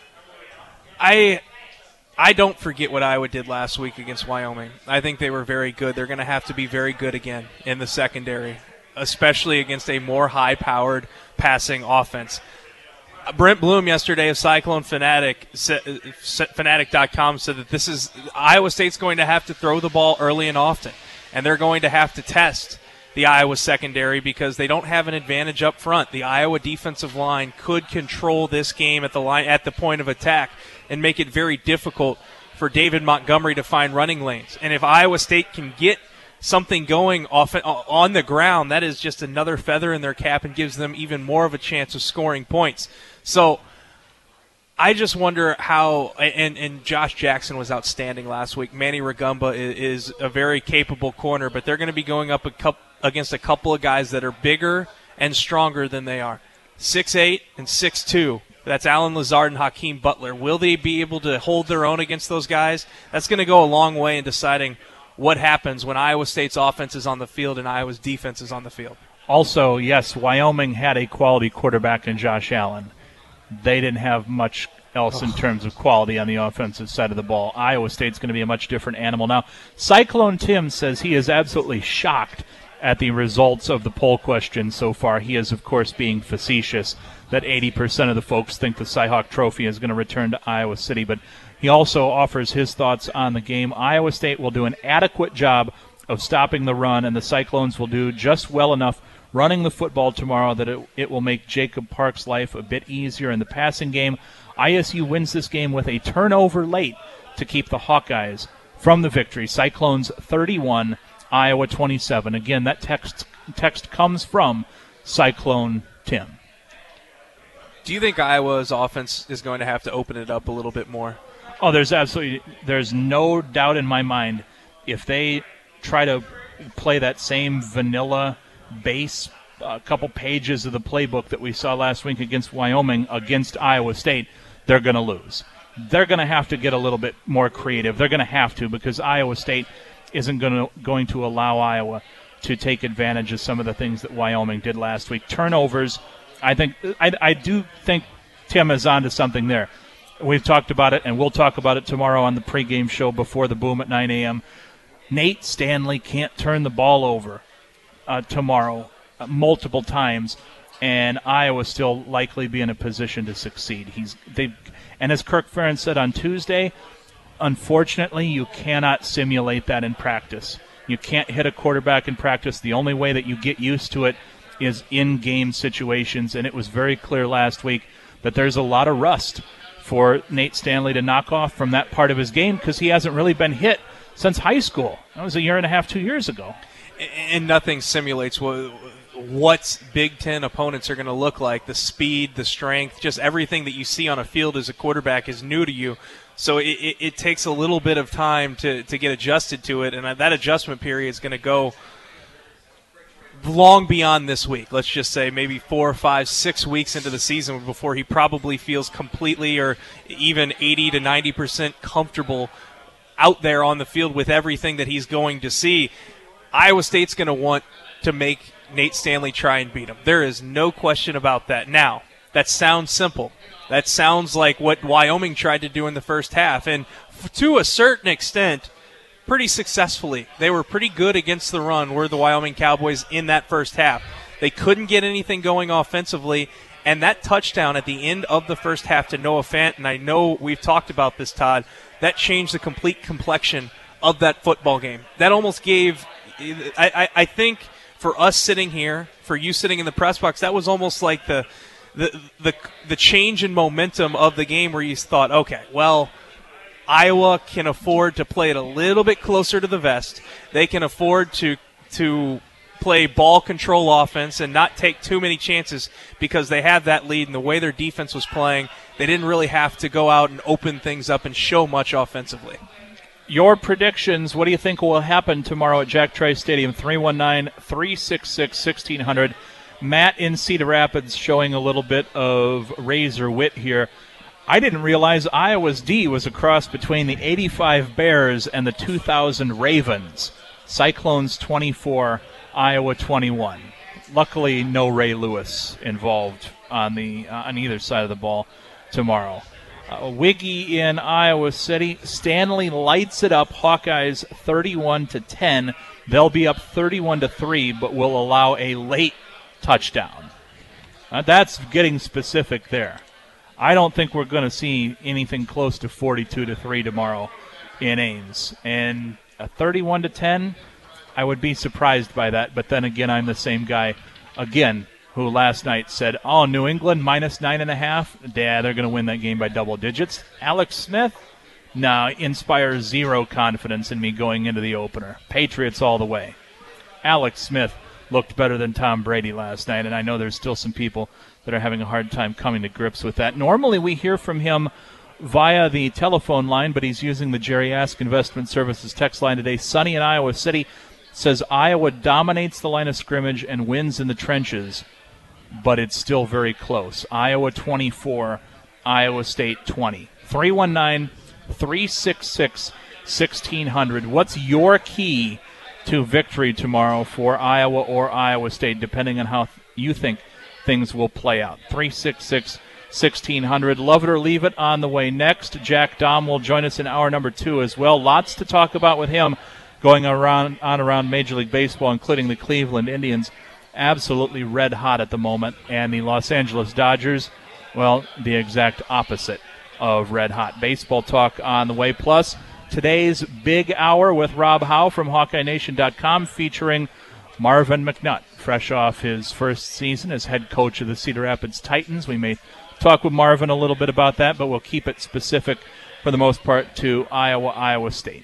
I don't forget what Iowa did last week against Wyoming. I think they were very good. They're going to have to be very good again in the secondary, especially against a more high-powered passing offense. Brent Bloom yesterday of Cyclone Fanatic, Fanatic.com, said that Iowa State's going to have to throw the ball early and often, and they're going to have to test the Iowa secondary because they don't have an advantage up front. The Iowa defensive line could control this game at the point of attack and make it very difficult for David Montgomery to find running lanes. And if Iowa State can get something going on the ground, that is just another feather in their cap and gives them even more of a chance of scoring points. So I just wonder how, and Josh Jackson was outstanding last week. Manny Ragumba is a very capable corner, but they're going to be going up against a couple of guys that are bigger and stronger than they are. 6'8" and 6'2". That's Alan Lazard and Hakeem Butler. Will they be able to hold their own against those guys? That's going to go a long way in deciding what happens when Iowa State's offense is on the field and Iowa's defense is on the field. Also, yes, Wyoming had a quality quarterback in Josh Allen. They didn't have much else in terms of quality on the offensive side of the ball. Iowa State's going to be a much different animal. Now, Cyclone Tim says he is absolutely shocked at the results of the poll question so far. He is, of course, being facetious that 80% of the folks think the Cy-Hawk Trophy is going to return to Iowa City, but he also offers his thoughts on the game. Iowa State will do an adequate job of stopping the run, and the Cyclones will do just well enough running the football tomorrow that it will make Jacob Park's life a bit easier in the passing game. ISU wins this game with a turnover late to keep the Hawkeyes from the victory. Cyclones 31, Iowa 27. Again, that text comes from Cyclone Tim. Do you think Iowa's offense is going to have to open it up a little bit more? Oh, there's no doubt in my mind if they try to play that same vanilla base couple pages of the playbook that we saw last week against Wyoming against Iowa State, they're going to lose. They're going to have to get a little bit more creative. They're going to have to because Iowa State isn't going to allow Iowa to take advantage of some of the things that Wyoming did last week. Turnovers, I do think Tim is onto something there. We've talked about it, and we'll talk about it tomorrow on the pregame show before the boom at 9 a.m. Nate Stanley can't turn the ball over tomorrow multiple times, and Iowa still likely be in a position to succeed. And as Kirk Ferentz said on Tuesday, unfortunately, you cannot simulate that in practice. You can't hit a quarterback in practice. The only way that you get used to it is in-game situations, and it was very clear last week that there's a lot of rust for Nate Stanley to knock off from that part of his game because he hasn't really been hit since high school. That was a year and a half, 2 years ago. And nothing simulates what Big Ten opponents are going to look like. The speed, the strength, just everything that you see on a field as a quarterback is new to you. So it takes a little bit of time to get adjusted to it, and that adjustment period is going to go long beyond this week. Let's just say maybe 4, 5, 6 weeks into the season before he probably feels completely or even 80 to 90% comfortable out there on the field with everything that he's going to see. Iowa State's going to want to make Nate Stanley try and beat him. There is no question about that. Now, That sounds simple. That sounds like what Wyoming tried to do in the first half. And to a certain extent, pretty successfully. They were pretty good against the run, were the Wyoming Cowboys in that first half. They couldn't get anything going offensively. And that touchdown at the end of the first half to Noah Fant, and I know we've talked about this, Todd, that changed the complete complexion of that football game. That almost gave, I think, for us sitting here, for you sitting in the press box, that was almost like the change in momentum of the game where you thought, okay, well, Iowa can afford to play it a little bit closer to the vest. They can afford to play ball control offense and not take too many chances because they have that lead, and the way their defense was playing, they didn't really have to go out and open things up and show much offensively. Your predictions, what do you think will happen tomorrow at Jack Trice Stadium? 319-366-1600. Matt in Cedar Rapids showing a little bit of razor wit here. I didn't realize Iowa's D was a cross between the 85 Bears and the 2000 Ravens. Cyclones 24, Iowa 21. Luckily, no Ray Lewis involved on either side of the ball tomorrow. Wiggy in Iowa City. Stanley lights it up. Hawkeyes 31-10. They'll be up 31-3, but will allow a late touchdown. That's getting specific there. I don't think we're going to see anything close to 42-3 tomorrow in Ames. And a 31-10, I would be surprised by that. But then again, I'm the same guy again who last night said, oh, New England minus 9.5. Yeah, they're going to win that game by double digits. Alex Smith, inspires zero confidence in me going into the opener. Patriots all the way. Alex Smith looked better than Tom Brady last night, and I know there's still some people that are having a hard time coming to grips with that. Normally we hear from him via the telephone line, but he's using the Jerry Ask Investment Services text line today. Sunny in Iowa City says Iowa dominates the line of scrimmage and wins in the trenches, but it's still very close. Iowa 24, Iowa State 20. 319-366-1600. What's your key to victory tomorrow for Iowa or Iowa State, depending on how you think things will play out? 366-1600. Love it or leave it on the way next. Jack Dahm will join us in hour number 2 as well. Lots to talk about with him going around Major League Baseball, including the Cleveland Indians. Absolutely red hot at the moment. And the Los Angeles Dodgers, well, the exact opposite of red hot. Baseball talk on the way. Plus, today's big hour with Rob Howe from HawkeyeNation.com featuring Marvin McNutt, fresh off his first season as head coach of the Cedar Rapids Titans. We may talk with Marvin a little bit about that, but we'll keep it specific for the most part to Iowa State.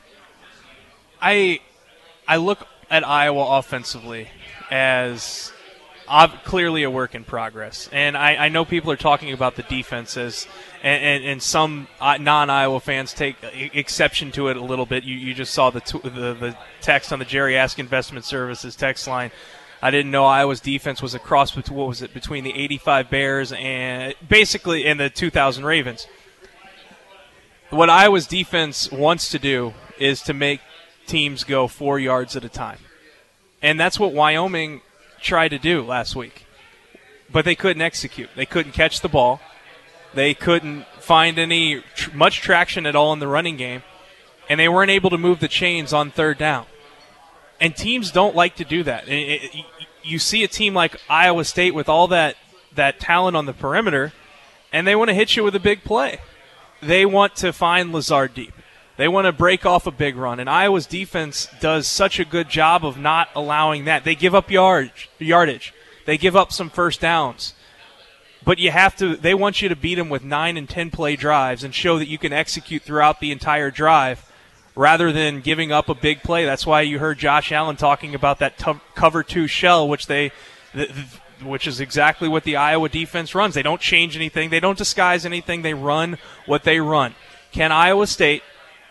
I look at Iowa offensively as clearly a work in progress. And I know people are talking about the defenses, and some non-Iowa fans take exception to it a little bit. You just saw the text on the Jerry Ask Investment Services text line. I didn't know Iowa's defense was a cross between the 85 Bears and basically in the 2000 Ravens. What Iowa's defense wants to do is to make teams go 4 yards at a time. And that's what Wyoming tried to do last week. But they couldn't execute. They couldn't catch the ball. They couldn't find much traction at all in the running game. And they weren't able to move the chains on third down. And teams don't like to do that. You see a team like Iowa State with all that talent on the perimeter, and they want to hit you with a big play. They want to find Lazard deep. They want to break off a big run, and Iowa's defense does such a good job of not allowing that. They give up yardage. They give up some first downs. But they want you to beat them with 9 and 10 play drives and show that you can execute throughout the entire drive rather than giving up a big play. That's why you heard Josh Allen talking about that cover 2 shell, which is exactly what the Iowa defense runs. They don't change anything. They don't disguise anything. They run what they run. Can Iowa State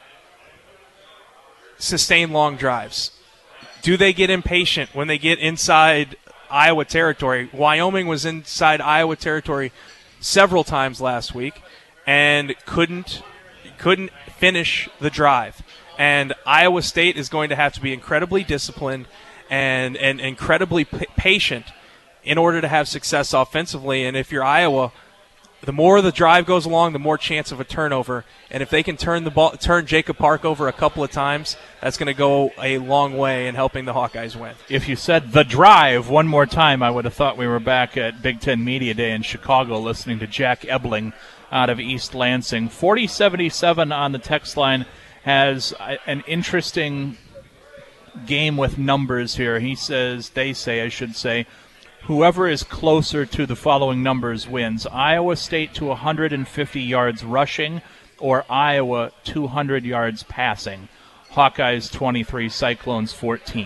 sustain long drives? Do they get impatient when they get inside Iowa territory? Wyoming was inside Iowa territory several times last week and couldn't finish the drive. And Iowa State is going to have to be incredibly disciplined and incredibly patient in order to have success offensively. And if you're Iowa, the more the drive goes along, the more chance of a turnover. And if they can turn Jacob Park over a couple of times, that's going to go a long way in helping the Hawkeyes win. If you said the drive one more time, I would have thought we were back at Big Ten Media Day in Chicago listening to Jack Ebling out of East Lansing. 4077 on the text line has an interesting game with numbers here. They say, whoever is closer to the following numbers wins. Iowa State to 150 yards rushing or Iowa 200 yards passing. Hawkeyes 23, Cyclones 14.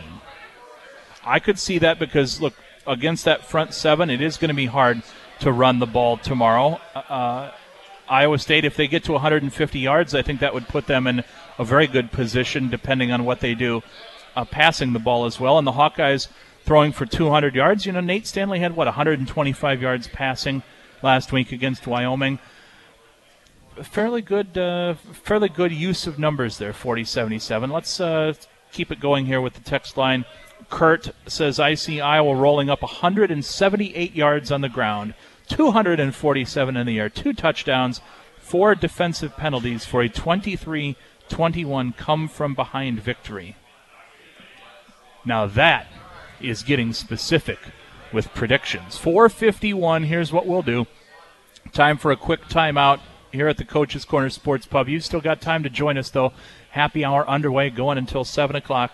I could see that because, look, against that front seven, it is going to be hard to run the ball tomorrow. Iowa State, if they get to 150 yards, I think that would put them in a very good position depending on what they do passing the ball as well. And the Hawkeyes throwing for 200 yards. Nate Stanley had, 125 yards passing last week against Wyoming. Fairly good use of numbers there, 40-77. Let's keep it going here with the text line. Kurt says, I see Iowa rolling up 178 yards on the ground, 247 in the air, 2 touchdowns, 4 defensive penalties for a 23-21 come-from-behind victory. Now that is getting specific with predictions. 4:51, here's what we'll do. Time for a quick timeout here at the Coach's Corner Sports Pub. You've still got time to join us, though. Happy hour underway, going until 7 o'clock.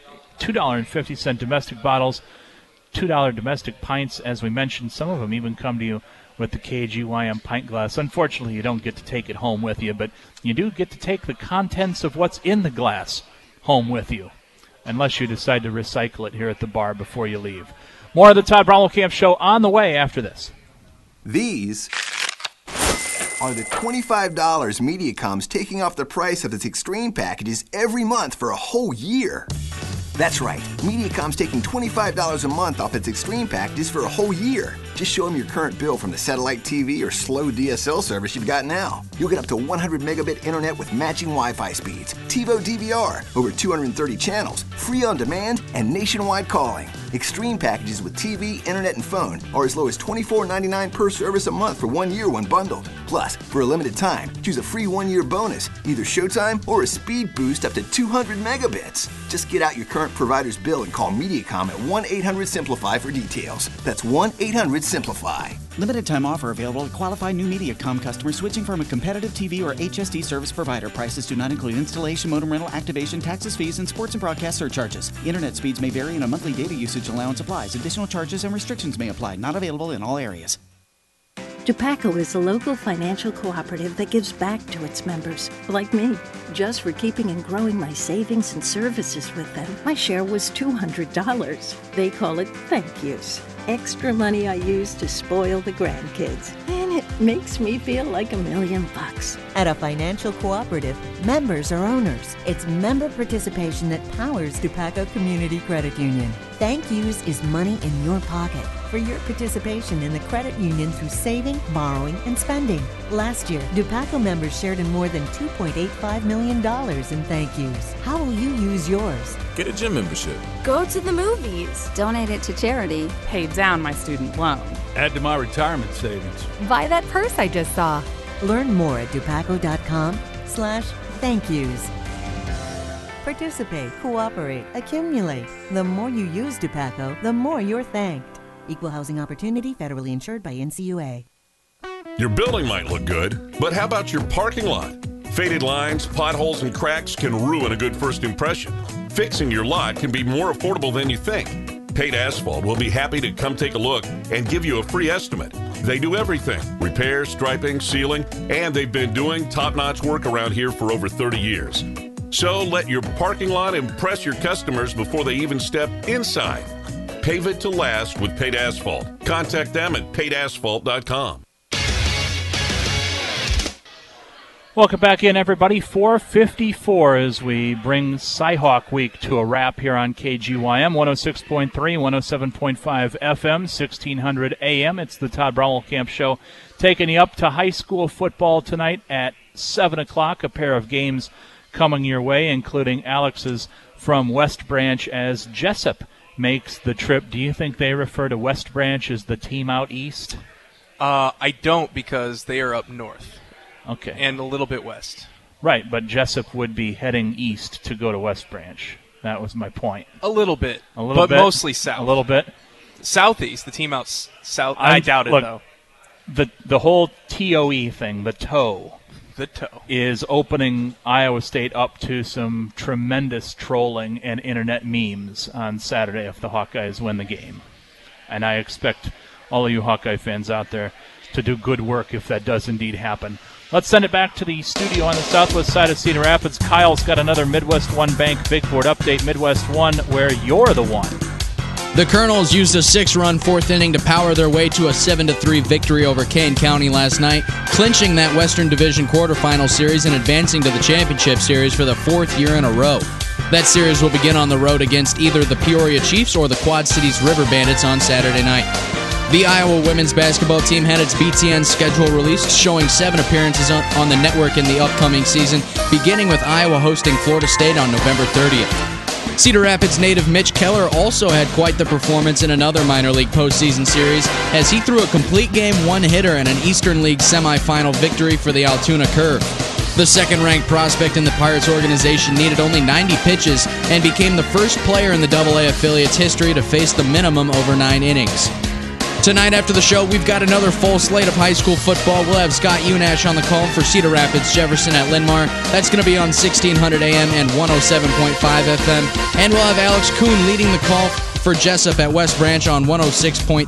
$2.50 domestic bottles, $2 domestic pints. As we mentioned, some of them even come to you with the KGYM pint glass. Unfortunately, you don't get to take it home with you, but you do get to take the contents of what's in the glass home with you, unless you decide to recycle it here at the bar before you leave. More of the Todd Brownell Camp Show on the way after this. These are the $25 Mediacom's taking off the price of its Extreme packages every month for a whole year. That's right, Mediacom's taking $25 a month off its Extreme packages for a whole year. Just show them your current bill from the satellite TV or slow DSL service you've got now. You'll get up to 100 megabit internet with matching Wi-Fi speeds, TiVo DVR, over 230 channels, free on demand, and nationwide calling. Extreme packages with TV, internet, and phone are as low as $24.99 per service a month for 1 year when bundled. Plus, for a limited time, choose a free 1-year bonus, either Showtime or a speed boost up to 200 megabits. Just get out your current provider's bill and call Mediacom at 1-800-SIMPLIFY for details. That's 1-800-SIMPLIFY. Limited time offer available to qualified new Mediacom customers switching from a competitive TV or HSD service provider. Prices do not include installation, modem rental, activation, taxes, fees, and sports and broadcast surcharges. Internet speeds may vary and a monthly data usage allowance applies. Additional charges and restrictions may apply. Not available in all areas. Dupaco is a local financial cooperative that gives back to its members, like me. Just for keeping and growing my savings and services with them, my share was $200. They call it thank yous. Extra money I use to spoil the grandkids. And it makes me feel like $1 million. At a financial cooperative, members are owners. It's member participation that powers Dupaco Community Credit Union. Thank yous is money in your pocket for your participation in the credit union through saving, borrowing, and spending. Last year, Dupaco members shared in more than $2.85 million in thank yous. How will you use yours? Get a gym membership. Go to the movies. Donate it to charity. Pay down my student loan. Add to my retirement savings. Buy that purse I just saw. Learn more at dupaco.com/thankyous. Participate, cooperate, accumulate. The more you use Dupaco, the more you're thanked. Equal housing opportunity, federally insured by NCUA. Your building might look good, but how about your parking lot? Faded lines, potholes, and cracks can ruin a good first impression. Fixing your lot can be more affordable than you think. Pate Asphalt will be happy to come take a look and give you a free estimate. They do everything: repair, striping, sealing, and they've been doing top-notch work around here for over 30 years. So let your parking lot impress your customers before they even step inside. Pave it to last with Pate Asphalt. Contact them at pateasphalt.com. Welcome back in, everybody. 4:54 as we bring Cyhawk Week to a wrap here on KGYM 106.3, 107.5 FM, 1600 AM. It's the Todd Brownell Camp Show, taking you up to high school football tonight at 7 o'clock. A pair of games coming your way, including Alex's from West Branch as Jessup makes the trip, do you think they refer to West Branch as the team out east? I don't, because they are up north. Okay. And a little bit west. Right, but Jessup would be heading east to go to West Branch. That was my point. A little bit. But mostly south. A little bit? Southeast, the team out south. I doubt it, though. The whole TOE thing, the toe, is opening Iowa State up to some tremendous trolling and internet memes on Saturday if the Hawkeyes win the game. And I expect all of you Hawkeye fans out there to do good work if that does indeed happen. Let's send it back to the studio on the southwest side of Cedar Rapids. Kyle's got another Midwest One Bank Big Board update. Midwest One, where you're the one. The Colonels used a 6-run fourth inning to power their way to a 7-3 victory over Kane County last night, clinching that Western Division quarterfinal series and advancing to the championship series for the fourth year in a row. That series will begin on the road against either the Peoria Chiefs or the Quad Cities River Bandits on Saturday night. The Iowa women's basketball team had its BTN schedule released, showing 7 appearances on the network in the upcoming season, beginning with Iowa hosting Florida State on November 30th. Cedar Rapids native Mitch Keller also had quite the performance in another minor league postseason series as he threw a complete game one-hitter in an Eastern League semifinal victory for the Altoona Curve. The second-ranked prospect in the Pirates organization needed only 90 pitches and became the first player in the AA affiliate's history to face the minimum over 9 innings. Tonight after the show, we've got another full slate of high school football. We'll have Scott Unash on the call for Cedar Rapids Jefferson at Linmar. That's going to be on 1600 AM and 107.5 FM. And we'll have Alex Kuhn leading the call for Jessup at West Branch on 106.3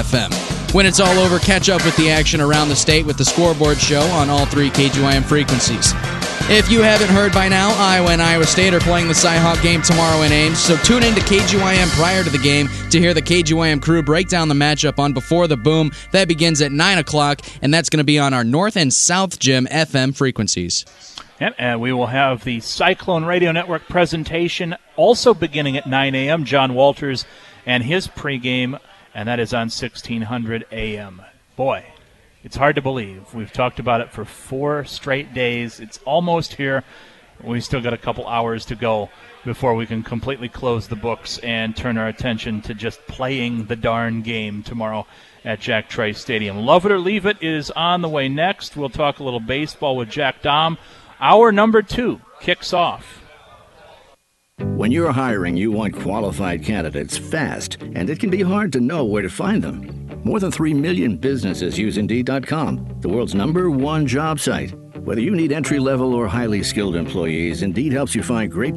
FM. When it's all over, catch up with the action around the state with the Scoreboard Show on all 3 KGYM frequencies. If you haven't heard by now, Iowa and Iowa State are playing the Cy-Hawk game tomorrow in Ames, so tune in to KGYM prior to the game to hear the KGYM crew break down the matchup on Before the Boom. That begins at 9 o'clock, and that's going to be on our North and South Gym FM frequencies. Yep, and we will have the Cyclone Radio Network presentation also beginning at 9 a.m. John Walters and his pregame, and that is on 1600 a.m. Boy, it's hard to believe. We've talked about it for 4 straight days. It's almost here. We still got a couple hours to go before we can completely close the books and turn our attention to just playing the darn game tomorrow at Jack Trice Stadium. Love It or Leave It is on the way next. We'll talk a little baseball with Jack Dahm. Hour number 2 kicks off. When you're hiring, you want qualified candidates fast, and it can be hard to know where to find them. More than 3 million businesses use Indeed.com, the world's #1 job site. Whether you need entry-level or highly skilled employees, Indeed helps you find great